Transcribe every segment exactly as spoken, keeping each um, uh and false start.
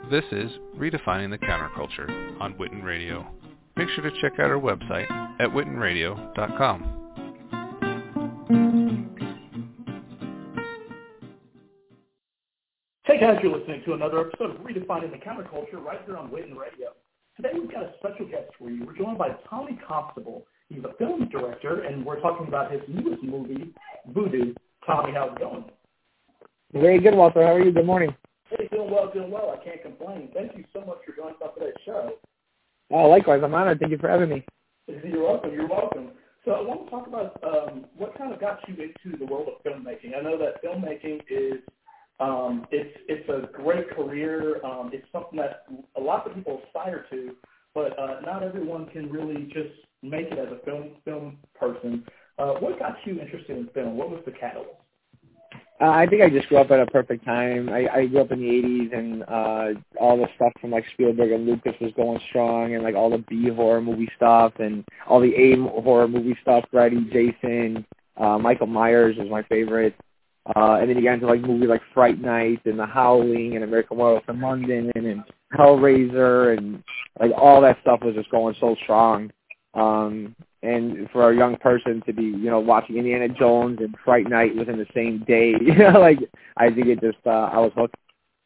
This is Redefining the Counterculture on Witten Radio. Make sure to check out our website at witten radio dot com. Hey guys, you're listening to another episode of Redefining the Counterculture right here on Witten Radio. Today we've got a special guest for you. We're joined by Tommy Constable. He's a film director, and we're talking about his newest movie, Voodoo. Tommy, how's it going? Very good, Walter. How are you? Good morning. Hey, doing well, doing well. I can't complain. Thank you so much for joining us on today's show. Oh, likewise. I'm honored. Thank you for having me. You're welcome. You're welcome. So I want to talk about um, what kind of got you into the world of filmmaking. I know that filmmaking is um, it's it's a great career. Um, it's something that a lot of people aspire to, but uh, not everyone can really just make it as a film film person. Uh, what got you interested in film? What was the catalyst? Uh, I think I just grew up at a perfect time. I, I grew up in the eighties, and uh, all the stuff from like Spielberg and Lucas was going strong, and like all the B horror movie stuff, and all the A horror movie stuff. Freddy, Jason, uh, Michael Myers was my favorite. Uh, and then you got into like movies like Fright Night and The Howling and American Werewolf in London and, and Hellraiser, and like all that stuff was just going so strong. Um, and for a young person to be, you know, watching Indiana Jones and Fright Night within the same day, you know, like, I think it just, uh, I was hooked.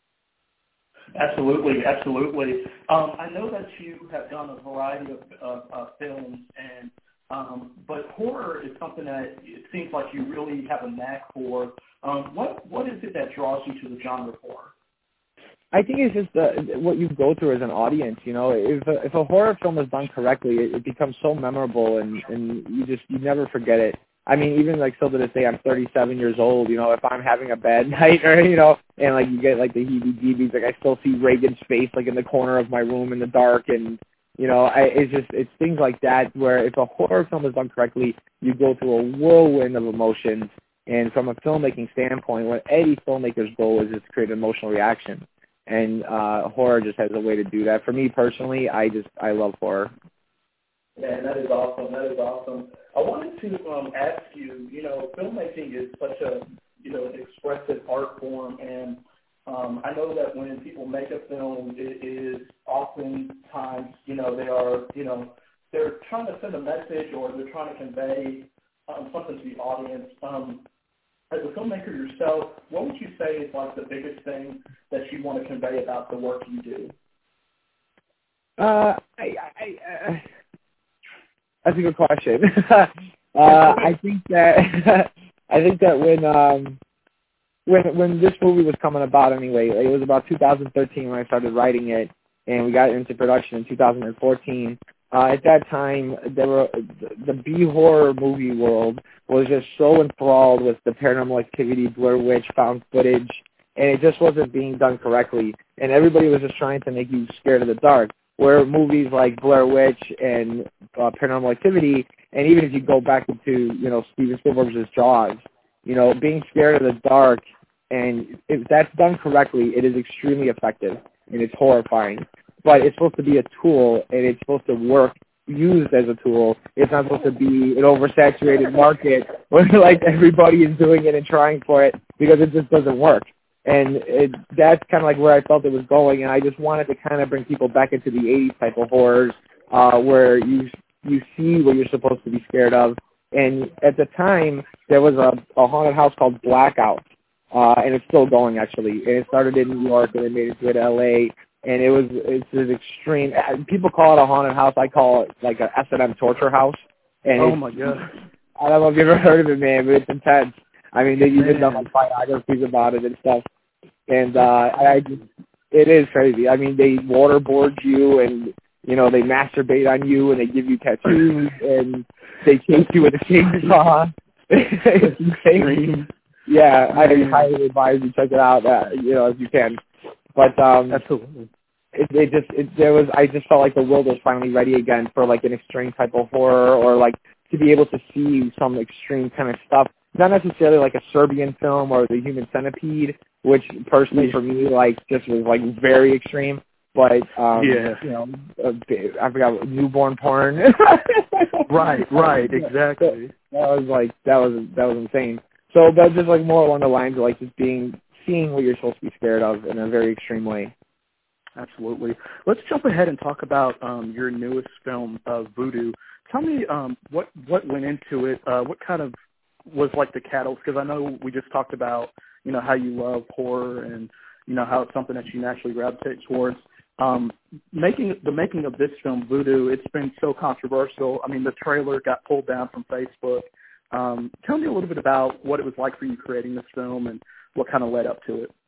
Absolutely, absolutely. Um, I know that you have done a variety of, of, of films, and um, but horror is something that it seems like you really have a knack for. Um, what what is it that draws you to the genre of horror? I think it's just uh, what you go through as an audience. You know, if a, if a horror film is done correctly, it, it becomes so memorable, and, and you just you never forget it. I mean, even like still to this day, I'm thirty-seven years old. You know, if I'm having a bad night, or you know, and like you get like the heebie-jeebies, like I still see Reagan's face like in the corner of my room in the dark, and you know, I, it's just it's things like that where if a horror film is done correctly, you go through a whirlwind of emotions. And from a filmmaking standpoint, what any filmmaker's goal is is to create an emotional reaction. And uh, horror just has a way to do that. For me personally, I just I love horror. Man, that is awesome. That is awesome. I wanted to um, ask you. You know, filmmaking is such a you know an expressive art form, and um, I know that when people make a film, it is oftentimes you know they are you know they're trying to send a message or they're trying to convey um, something to the audience. Um, As a filmmaker yourself, what would you say is like the biggest thing that you want to convey about the work you do? Uh, I, I, uh, that's a good question. uh, I think that I think that when um, when when this movie was coming about, anyway, it was about two thousand thirteen when I started writing it, and we got into production in two thousand fourteen. Uh, at that time, there were the B horror movie world was just so enthralled with the Paranormal Activity, Blair Witch, found footage, and it just wasn't being done correctly. And everybody was just trying to make you scared of the dark. Where movies like Blair Witch and uh, Paranormal Activity, and even if you go back into you know Steven Spielberg's Jaws, you know being scared of the dark, and if that's done correctly, it is extremely effective and it's horrifying. But it's supposed to be a tool, and it's supposed to work used as a tool. It's not supposed to be an oversaturated market where like everybody is doing it and trying for it, because it just doesn't work. And it, that's kind of like where I felt it was going, and I just wanted to kind of bring people back into the eighties type of horrors uh, where you you see what you're supposed to be scared of. And at the time, there was a, a haunted house called Blackout, uh, and it's still going actually. And it started in New York, and it made it to L A. And it was, it's an extreme, people call it a haunted house. I call it like a S and M torture house. And oh my God. I don't know if you've ever heard of it, man, but it's intense. I mean, they even done like biographies about it and stuff. And uh, I just, it is crazy. I mean, they waterboard you, and, you know, they masturbate on you, and they give you tattoos, and they chase you with a chainsaw. It's insane. Yeah, I highly advise you check it out, uh, you know, if you can. But um, absolutely, it, it just it, there was. I just felt like the world was finally ready again for like an extreme type of horror, or like to be able to see some extreme kind of stuff. Not necessarily like a Serbian film or The Human Centipede, which personally for me like just was like very extreme. But um, yeah, you know, I forgot newborn porn. right, right, exactly. That was like that was that was insane. So that's just like more along the lines of like just being. Seeing what you're supposed to be scared of in a very extreme way. Absolutely. Let's jump ahead and talk about um, your newest film, uh, Voodoo. Tell me um, what what went into it. Uh, what kind of was like the catalyst? Because I know we just talked about you know how you love horror and you know how it's something that you naturally gravitate towards. Um, making the making of this film, Voodoo, it's been so controversial. I mean, the trailer got pulled down from Facebook. Um, tell me a little bit about what it was like for you creating this film and what kind of led up to it.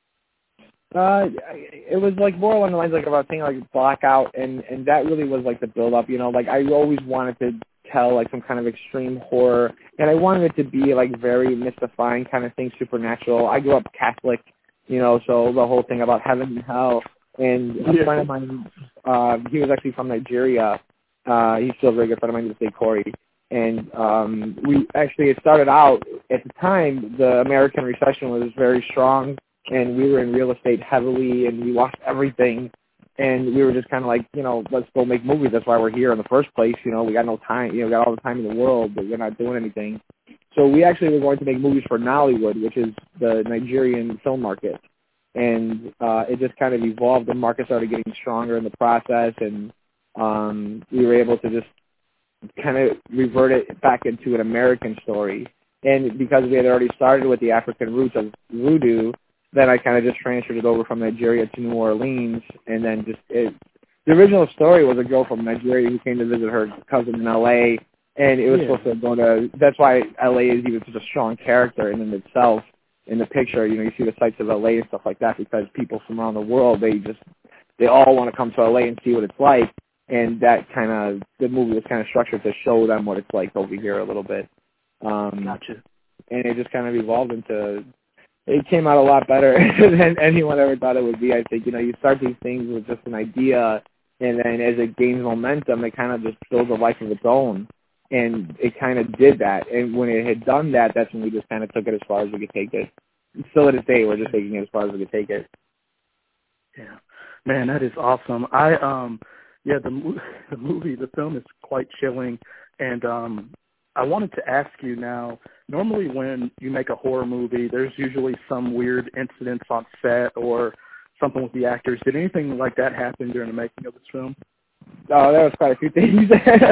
Uh, it was like more along the lines like about saying like Blackout, and and that really was like the build up. You know, like I always wanted to tell like some kind of extreme horror, and I wanted it to be like very mystifying kind of thing, supernatural. I grew up Catholic, you know, so the whole thing about heaven and hell. And a yeah. friend of mine, uh, he was actually from Nigeria. Uh, he's still a very good friend of mine to this day, Corey. And um, we actually, it started out, at the time, the American recession was very strong, and we were in real estate heavily, and we lost everything. And we were just kind of like, you know, let's go make movies. That's why we're here in the first place. You know, we got no time. You know, we got all the time in the world, but we're not doing anything. So we actually were going to make movies for Nollywood, which is the Nigerian film market. And uh, it just kind of evolved. The market started getting stronger in the process, and um, we were able to just kind of revert it back into an American story. And because we had already started with the African roots of voodoo, then I kind of just transferred it over from Nigeria to New Orleans, and then just it, the original story was a girl from Nigeria who came to visit her cousin in L A, and it was yeah. supposed to go to. That's why L A is even such a strong character in itself. In the picture, you know, you see the sights of L A and stuff like that because people from around the world, they just, they all want to come to L A and see what it's like. And that kind of, the movie was kind of structured to show them what it's like over here a little bit. Um, gotcha. And it just kind of evolved into, it came out a lot better than anyone ever thought it would be. I think, you know, you start these things with just an idea, and then as it gains momentum, it kind of just builds a life of its own. And it kind of did that. And when it had done that, that's when we just kind of took it as far as we could take it. Still to this day, we're just taking it as far as we could take it. Yeah. Man, that is awesome. I, um, yeah, the, the movie, the film is quite chilling. And um, I wanted to ask you now, normally when you make a horror movie, there's usually some weird incidents on set or something with the actors. Did anything like that happen during the making of this film? Oh, there was quite a few things.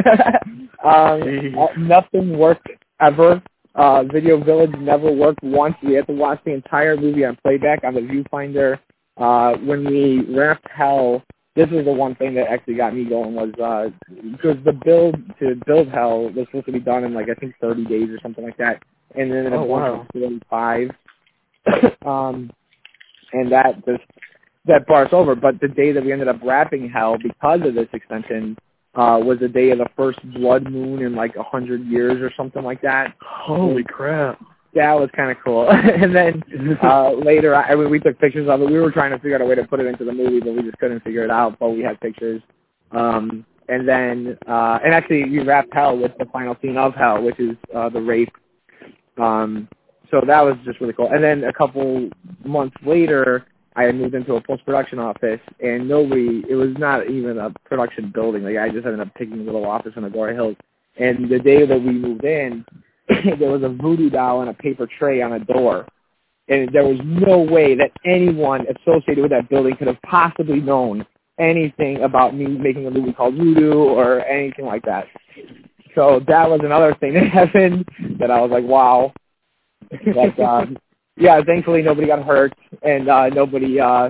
um, nothing worked ever. Uh, Video Village never worked once. We had to watch the entire movie on playback on the viewfinder. Uh, when we wrapped Hell, this was the one thing that actually got me going was uh, because the build to build Hell was supposed to be done in like I think thirty days or something like that, and then in a oh, wow. forty-five. um, and that just that brought us over. But the day that we ended up wrapping Hell, because of this extension, uh, was the day of the first blood moon in like a hundred years or something like that. Holy crap! That was kind of cool. And then uh, later, I mean, we took pictures of it. We were trying to figure out a way to put it into the movie, but we just couldn't figure it out. But we had pictures. Um, and then, uh, and actually, we wrapped Hell with the final scene of Hell, which is uh, the rape. Um, so that was just really cool. And then a couple months later, I had moved into a post-production office, and nobody, it was not even a production building. Like, I just ended up taking a little office in Agoura Hills. And the day that we moved in, there was a voodoo doll and a paper tray on a door. And there was no way that anyone associated with that building could have possibly known anything about me making a movie called Voodoo or anything like that. So that was another thing that happened that I was like, wow. But, um, yeah, thankfully nobody got hurt, and uh, nobody uh,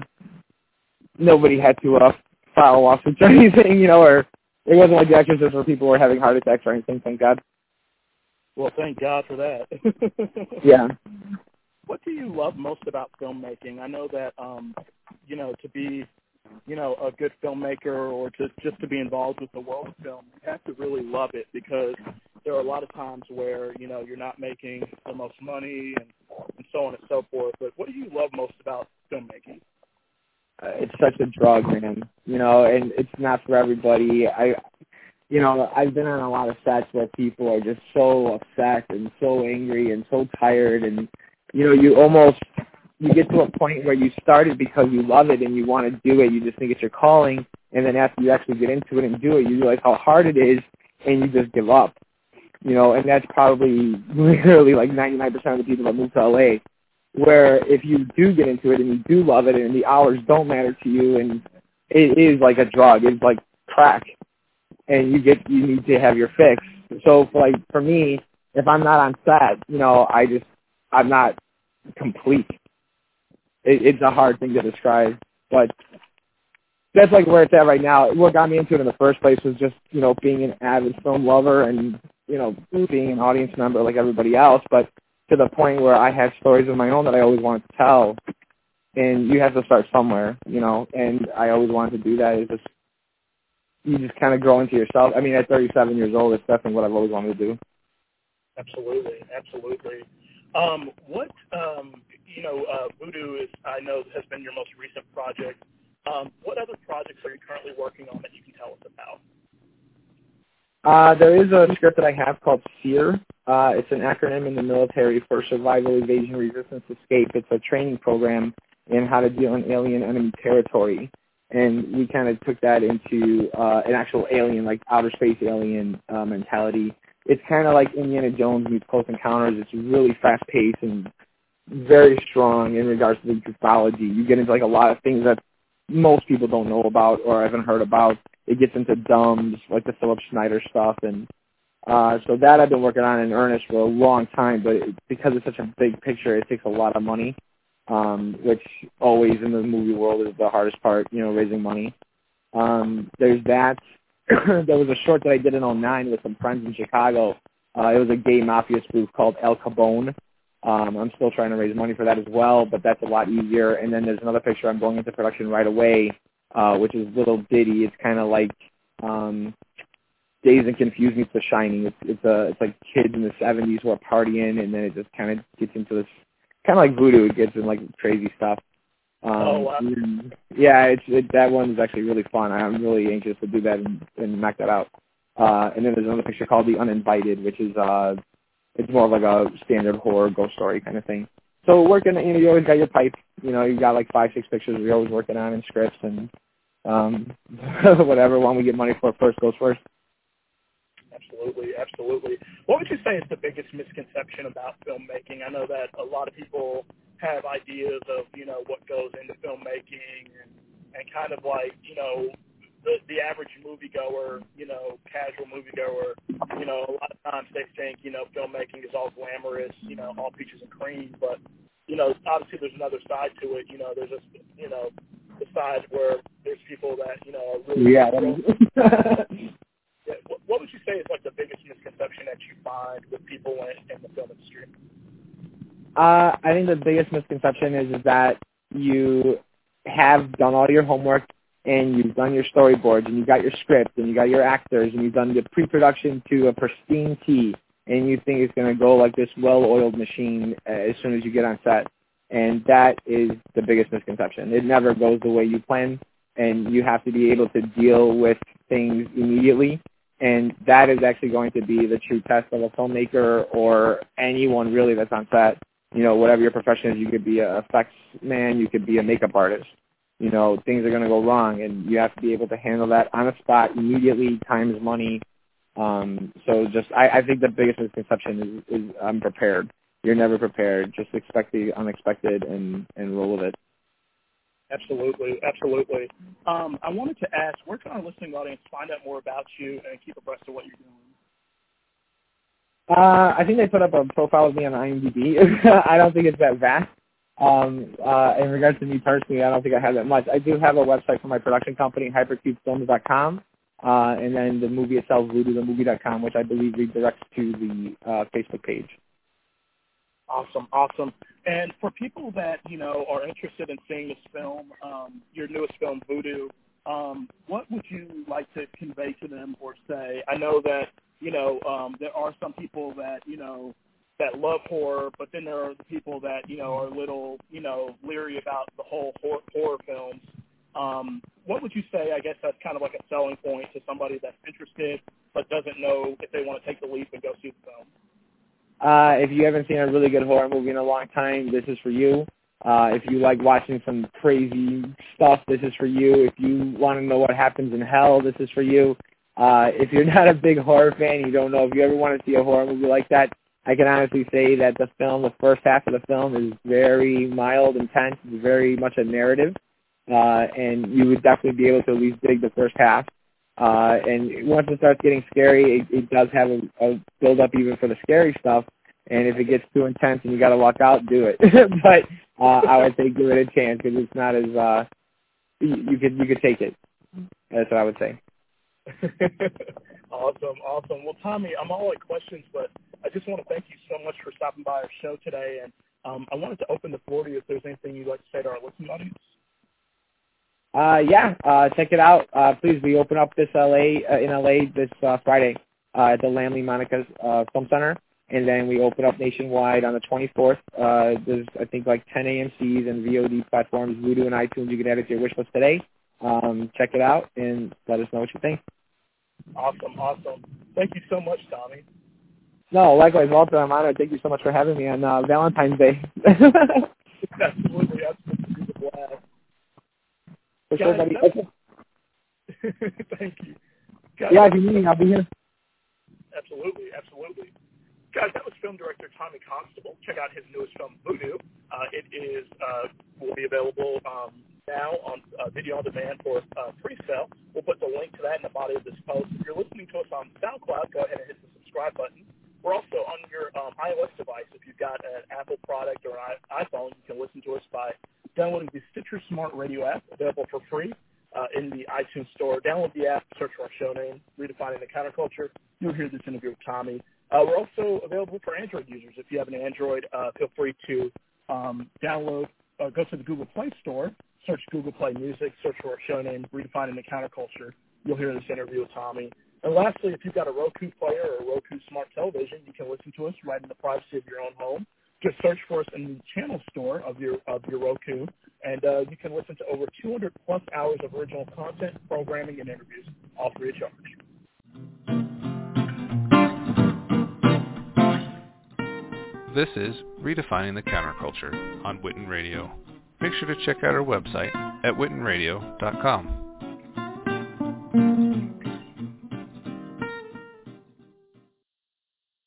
nobody had to uh, file lawsuits or anything, you know, or it wasn't like The Exorcist where people were having heart attacks or anything, thank God. Well, thank God for that. Yeah. What do you love most about filmmaking? I know that, um, you know, to be, you know, a good filmmaker or to just to be involved with the world of film, you have to really love it because there are a lot of times where, you know, you're not making the most money and, and so on and so forth. But what do you love most about filmmaking? Uh, it's such a drug, man. You know, and it's not for everybody. I, you know, I've been on a lot of sets where people are just so upset and so angry and so tired, and you know, you almost you get to a point where you started because you love it and you want to do it. You just think it's your calling, and then after you actually get into it and do it, you realize how hard it is, and you just give up. You know, and that's probably literally like ninety-nine percent of the people that move to L A, where if you do get into it and you do love it and the hours don't matter to you and it is like a drug. It's like crack, and you get you need to have your fix. So, for like for me, if I'm not on set, you know, I just I'm not complete. It, it's a hard thing to describe, but that's like where it's at right now. What got me into it in the first place was just, you know, being an avid film lover and, you know, being an audience member like everybody else, but to the point where I had stories of my own that I always wanted to tell. And you have to start somewhere, you know, and I always wanted to do that. It's just, you just kind of grow into yourself. I mean, at thirty-seven years old, it's definitely what I've always wanted to do. Absolutely, absolutely. Um, what, um, you know, uh, Voodoo is, I know, has been your most recent project. Um, what other projects are you currently working on that you can tell us about? Uh, there is a script that I have called SEER. Uh, it's an acronym in the military for Survival, Evasion, Resistance, Escape. It's a training program in how to deal in alien enemy territory. And we kind of took that into uh, an actual alien, like outer space alien uh, mentality. It's kind of like Indiana Jones meets Close Encounters. It's really fast-paced and very strong in regards to the mythology. You get into like a lot of things that most people don't know about or haven't heard about. It gets into dumbs, like the Philip Schneider stuff. And uh, so that I've been working on in earnest for a long time, but it, because it's such a big picture, it takes a lot of money, um, which always in the movie world is the hardest part, you know, raising money. Um, there's that. There was a short that I did in oh nine with some friends in Chicago. Uh, it was a gay mafia spoof called El Cabone. Um, I'm still trying to raise money for that as well, but that's a lot easier. And then there's another picture I'm going into production right away, uh, which is Little Diddy. It's kind of like um, Dazed and Confused meets The Shining. It's it's a it's like kids in the seventies who are partying, and then it just kind of gets into this kind of like Voodoo. It gets in like crazy stuff. Um, oh, wow. Yeah, it's it, that one is actually really fun. I'm really anxious to do that and, and knock that out. Uh, and then there's another picture called The Uninvited, which is uh, it's more of like a standard horror ghost story kind of thing. So working, you know, you always got your pipe. You know, you got like five, six pictures you're always working on and scripts and um, whatever one we get money for first goes first. Absolutely, absolutely. What would you say is the biggest misconception about filmmaking? I know that a lot of people have ideas of, you know, what goes into filmmaking and, and kind of like, you know, the, the average moviegoer, you know, casual moviegoer, you know, a lot of times they think, you know, filmmaking is all glamorous, you know, all peaches and cream, but, you know, obviously there's another side to it. You know, there's a, you know, the side where there's people that, you know, are really... Yeah. Yeah, what would you say is like the biggest misconception that you find with people in, in the film industry? Uh, I think the biggest misconception is, is that you have done all your homework and you've done your storyboards and you got your script and you got your actors and you've done the pre-production to a pristine T, and you think it's going to go like this well-oiled machine as soon as you get on set. And that is the biggest misconception. It never goes the way you plan, and you have to be able to deal with things immediately. And that is actually going to be the true test of a filmmaker or anyone really that's on set. You know, whatever your profession is, you could be a effects man, you could be a makeup artist. You know, things are going to go wrong, and you have to be able to handle that on the spot immediately. Time is money. Um, so just, I, I think the biggest misconception is, is I'm prepared. You're never prepared. Just expect the unexpected and, and roll with it. Absolutely, absolutely. Um, I wanted to ask, where can our listening audience find out more about you and keep abreast of what you're doing? Uh, I think they put up a profile of me on IMDb. I don't think it's that vast. Um, uh, in regards to me personally, I don't think I have that much. I do have a website for my production company, hypercube films dot com, uh, and then the movie itself, voodoo the movie dot com, which I believe redirects to the uh, Facebook page. Awesome, awesome. And for people that, you know, are interested in seeing this film, um, your newest film, Voodoo, um, what would you like to convey to them or say? I know that, you know, um, there are some people that, you know, that love horror, but then there are the people that, you know, are a little, you know, leery about the whole horror, horror films. Um, what would you say, I guess that's kind of like a selling point to somebody that's interested but doesn't know if they want to take the leap and go see the film? Uh, if you haven't seen a really good horror movie in a long time, this is for you. Uh, if you like watching some crazy stuff, this is for you. If you want to know what happens in hell, this is for you. Uh, if you're not a big horror fan, you don't know if you ever want to see a horror movie like that, I can honestly say that the film, the first half of the film is very mild and tense. It's very much a narrative. uh, and you would definitely be able to at least dig the first half. Uh, and once it starts getting scary, it, it does have a, a build up even for the scary stuff. And if it gets too intense and you got to walk out, do it. But uh, I would say give it a chance because it's not as uh, you, you could you could take it. That's what I would say. Awesome, awesome. Well, Tommy, I'm all at questions, but I just want to thank you so much for stopping by our show today. And um, I wanted to open the floor to you if there's anything you'd like to say to our listening audience. Uh, yeah, uh, check it out. Uh, please, we open up this L A uh, in L A this uh, Friday uh, at the Lamley Monica's uh, Film Center, and then we open up nationwide on the twenty-fourth. Uh, there's I think like ten A M Cs and V O D platforms, Vudu and iTunes. You can add it to your wish list today. Um, check it out and let us know what you think. Awesome, awesome. Thank you so much, Tommy. No, likewise, Walter. I'm honored. Thank you so much for having me on uh, Valentine's Day. Absolutely, absolutely, a blast. For sure, buddy. Okay. Thank you. Guys, yeah, if you need me, I'll be here. Absolutely, absolutely. Guys, that was film director Tommy Constable. Check out his newest film, Voodoo. Uh, it is uh, will be available um, now on uh, video on demand for uh, pre-sale. We'll put the link to that in the body of this post. If you're listening to us on SoundCloud, go ahead and hit the subscribe button. We're also on your um, iOS device. If you've got an Apple product or an iPhone, you can listen to us by downloading the Stitcher Smart Radio app, available for free uh, in the iTunes Store. Download the app, search for our show name, Redefining the Counterculture. You'll hear this interview with Tommy. Uh, we're also available for Android users. If you have an Android, uh, feel free to um, download, uh, go to the Google Play Store, search Google Play Music, search for our show name, Redefining the Counterculture. You'll hear this interview with Tommy. And lastly, if you've got a Roku player or a Roku smart television, you can listen to us right in the privacy of your own home. Just search for us in the channel store of your of your Roku, and uh, you can listen to over two hundred plus hours of original content, programming, and interviews, all free of charge. This is Redefining the Counterculture on Witten Radio. Make sure to check out our website at witten radio dot com.